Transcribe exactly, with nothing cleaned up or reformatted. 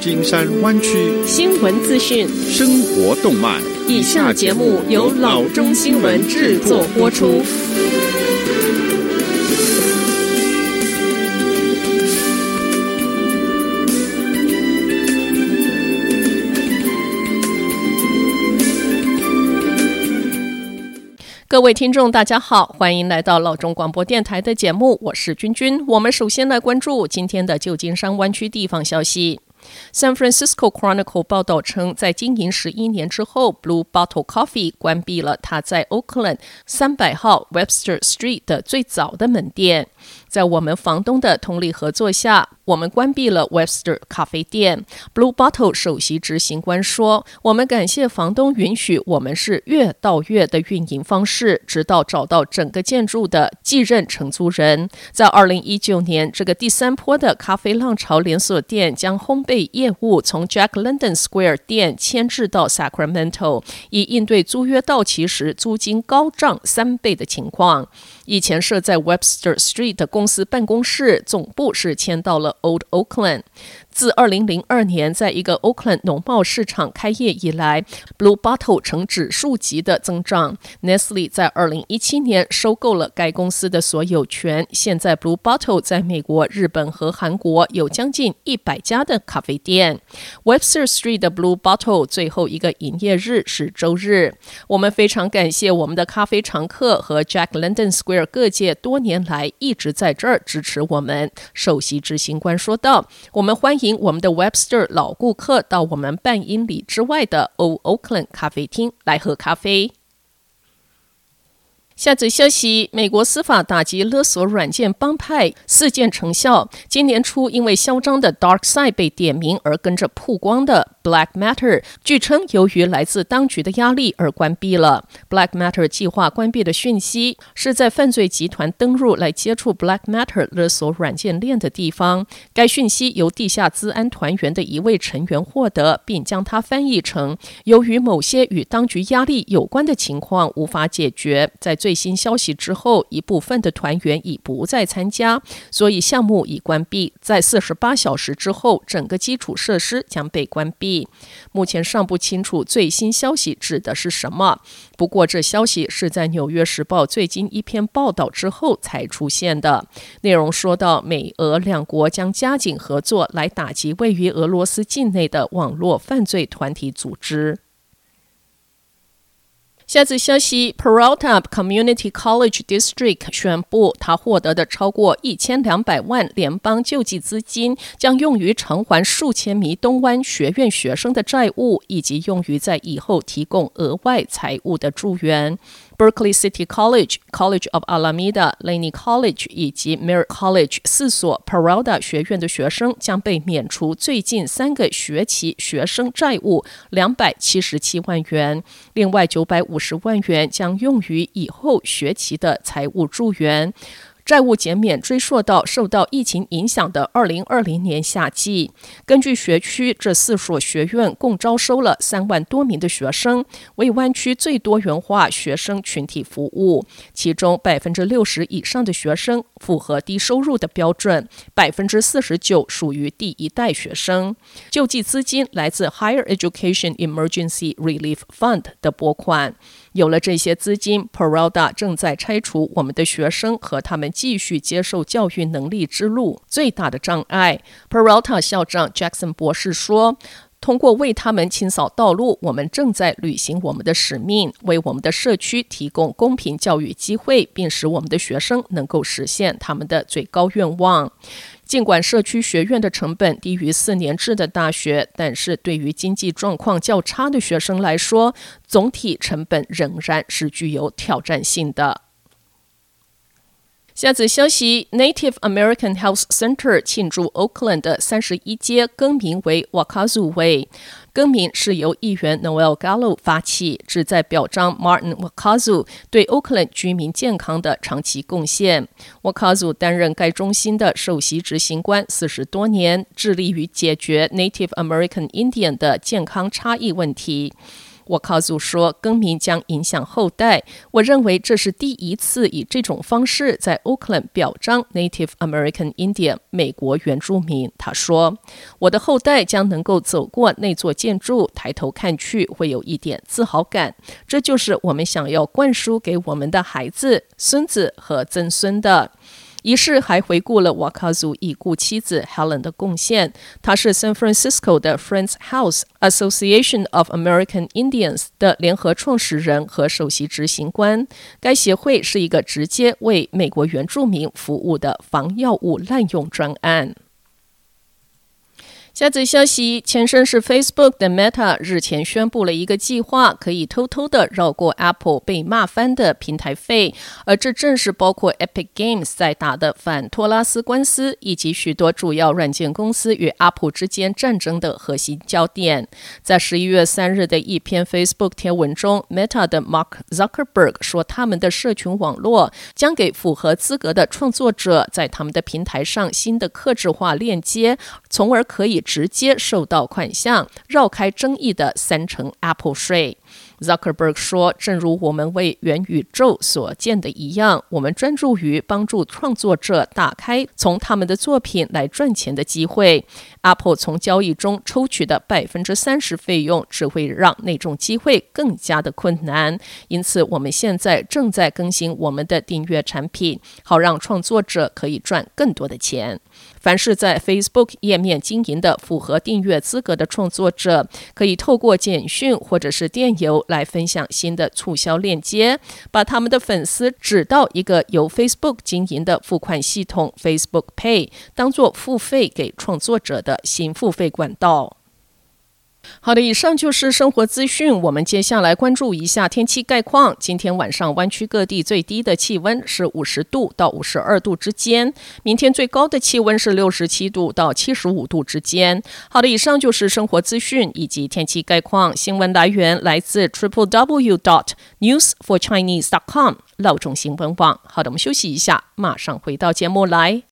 金山湾区新闻资讯、 生活动脉。 以下节目由老中新闻制作播出。各位听众大家好，欢迎来到老中广播电台的节目，我是君君。我们首先来关注今天的旧金山湾区地方消息。San Francisco Chronicle 报道称，在经营十一年之后 Blue Bottle Coffee 关闭了它在 Oakland 三百号 Webster Street 的最早的门店。在我们房东的通力合作下，我们关闭了 Webster 咖啡店。 Blue Bottle 首席执行官说，我们感谢房东允许我们是月到月的运营方式，直到找到整个建筑的继任承租人。在二零一九年，这个第三波的咖啡浪潮连锁店将烘焙业务从 Jack London Square 店迁至到 Sacramento， 以应对租约到期时租金高涨三倍的情况。以前设在 Webster Street 的公司办公室总部是迁到了 Old Oakland。自二零零二年在一个 Oakland 农贸市场开业以来， Blue Bottle 呈指数级的增长。 Nestle 在二零一七年收购了该公司的所有权，现在 Blue Bottle 在美国、日本和韩国有将近一百家的咖啡店。 Webster Street 的 Blue Bottle 最后一个营业日是周日。我们非常感谢我们的咖啡常客和 Jack London Square 各界多年来一直在这儿支持我们，首席执行官说道。我们欢迎我们的 Webster 老顾客到我们半英里之外的 Old Oakland 咖啡厅来喝咖啡。下则消息，美国司法打击勒索软件帮派事件成效。今年初因为嚣张的 Dark Side 被点名而跟着曝光的 Black Matter， 据称由于来自当局的压力而关闭了。 Black Matter 计划关闭的讯息是在犯罪集团登入来接触 Black Matter 勒索软件链的地方。该讯息由地下资安团员的一位成员获得，并将它翻译成由于某些与当局压力有关的情况无法解决，在最新消息之后，一部分的团员已不再参加，所以项目已关闭。在四十八小时之后，整个基础设施将被关闭。目前尚不清楚最新消息指的是什么，不过这消息是在纽约时报最近一篇报道之后才出现的。内容说到，美俄两国将加紧合作来打击位于俄罗斯境内的网络犯罪团体组织。下次消息 Peralta Community College District 宣布，他获得的超过一千两百万联邦救济资金将用于偿还数千名东湾学院学生的债务，以及用于在以后提供额外财务的助援。Berkeley City College、College of Alameda、Laney College 以及 Merritt College 四所 Peralta 学院的学生将被免除最近三个学期学生债务两百七十七万元，另外九百五十万元将用于以后学期的财务助援。债务减免追溯到受到疫情影响的二零二零年夏季。根据学区，这四所学院共招收了三万多名的学生，为湾区最多元化学生群体服务。其中 百分之六十 以上的学生符合低收入的标准， 百分之四十九 属于第一代学生。救济资金来自 Higher Education Emergency Relief Fund 的拨款。有了这些资金， Peralta 正在拆除我们的学生和他们继续接受教育能力之路最大的障碍。 Peralta 校长 Jackson 博士说，通过为他们清扫道路，我们正在履行我们的使命，为我们的社区提供公平教育机会，并使我们的学生能够实现他们的最高愿望。尽管社区学院的成本低于四年制的大学，但是对于经济状况较差的学生来说，总体成本仍然是具有挑战性的。下则消息 Native American Health Center 庆祝 Oakland 的三十一街更名为 Wakazu Way。更名是由议员 Noel Gallo 发起，旨在表彰 Martin Wakazu 对 Oakland 居民健康的长期贡献。Wakazu 担任该中心的首席执行官四十多年，致力于解决 Native American Indian 的健康差异问题。 沃卡祖说，更名将影响后代。我认为这是第一次以这种方式在 Oakland 表彰 Native American Indian 美国原住民。他说，我的后代将能够走过那座建筑，抬头看去会有一点自豪感。这就是我们想要灌输给我们的孩子、孙子和曾孙的。仪式还回顾了瓦卡族已故妻子 Helen 的贡献。她是 San Francisco 的 Friends House Association of American Indians 的联合创始人和首席执行官。该协会是一个直接为美国原住民服务的防药物滥用专案。下则消息，前身是 Facebook 的 Meta 日前宣布了一个计划，可以偷偷的绕过 Apple 被骂翻的平台费，而这正是包括 Epic Games 在打的反托拉斯官司，以及许多主要软件公司与 Apple 之间战争的核心焦点。在十一月三日的一篇 Facebook 贴文中， Meta 的 Mark Zuckerberg 说，他们的社群网络将给符合资格的创作者在他们的平台上新的客制化链接，从而可以直接收到款项，绕开争议的三成 Apple 税。Zuckerberg 说，正如我们为元宇宙所见的一样，我们专注于帮助创作者打开从他们的作品来赚钱的机会。Apple 从交易中抽取的 百分之三十 费用只会让那种机会更加的困难。因此，我们现在正在更新我们的订阅产品，好让创作者可以赚更多的钱。凡是在 Facebook 页面经营的符合订阅资格的创作者，可以透过简讯或者是电邮来分享新的促销链接，把他们的粉丝指到一个由 Facebook 经营的付款系统 Facebook Pay， 当作付费给创作者的新付费管道。好的，以上就是生活资讯。我们接下来关注一下天气概况。今天晚上湾区各地最低的气温是五十度到五十二度之间，明天最高的气温是六十七度到七十五度之间。好的，以上就是生活资讯以及天气概况。新闻来源来自 triple w dot news for chinese dot com 老中新闻网。好的，我们休息一下，马上回到节目来。